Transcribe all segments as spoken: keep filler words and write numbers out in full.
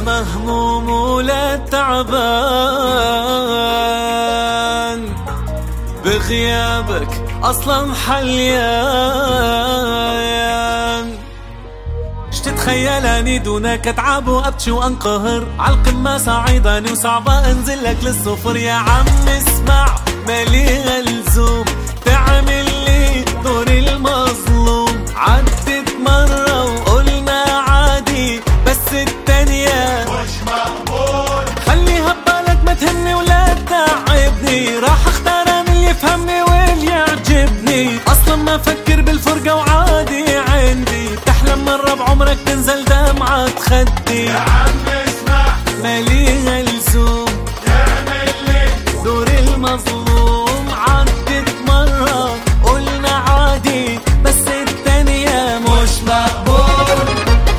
مهموم ولا تعبان، بغيابك أصلا حليان. تتخيلاني دونك اتعب وابكي وانقهر، عالقمة صعيداني وصعبة انزلك للصفر. يا عم اسمع مالي اللزوم تعمل لي دور المظلوم. عدت مرة وقلنا عادي بس التانية مش مقبول. خليها ببالك ما تهمني ولا تتعبني، راح اختار انا اللي يفهمني واللي يعجبني. اصلا ما افكر بالفرقة وعادي عندي، تحلم مرة بعمرك تنزل دمعة خدي. يا عم اسمع مالي اللزوم تعمل لي دور المظلوم. عدت مرة قلنا عادي بس التانية مش مقبول.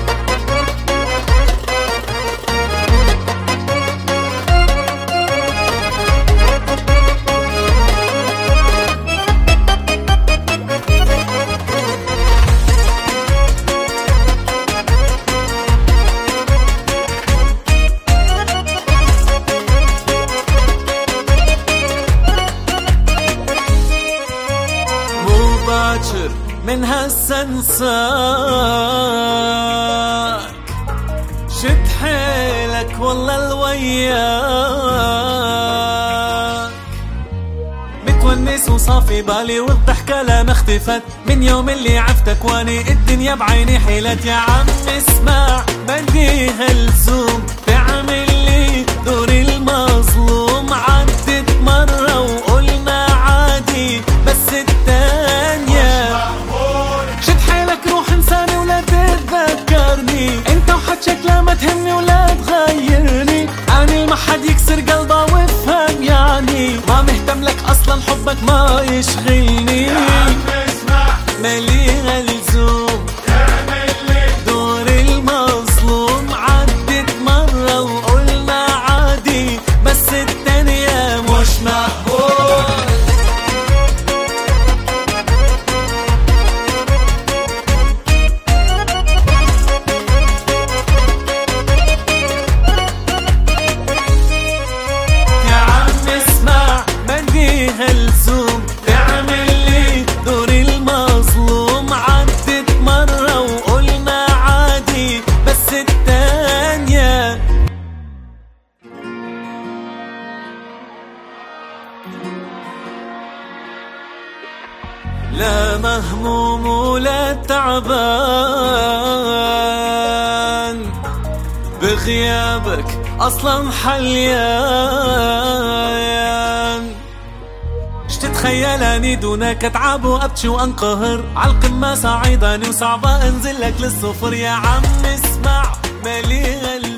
باكر من هسه انساك، شد حيلك والله الوياك. متونس وصافي بالي والضحكة لا ما اختفت، من يوم اللي عفتك واني الدنيا بعيني حيلت. يا عم اسمع بدي هالزوم تعمل لي دور المظلوم. عدت مرة وقلنا عادي بس التانية شد حيلك روح انساني ولا تتذكرني. انت وحكيك لا ما تهمني ولا تغيرني، اني ما حد يكسر قلبه وافهم يعني. ما مهتم لك اصلا حبك ما يشغلني. يا عم اسمع مالي اللزوم تعمل لي دور المظلوم. عدت مرة وقلنا عادي بس التانية مش مقبول. هالزوم تعمل لي دور المظلوم. عدت مرة وقلنا عادي بس التانية لا مهموم ولا تعبان، بغيابك أصلا حليان. تتخيلاني دونك اتعب وابكي وانقهر، عالقمة صعيداني وصعبة انزلك للصفر. يا عم اسمع مالي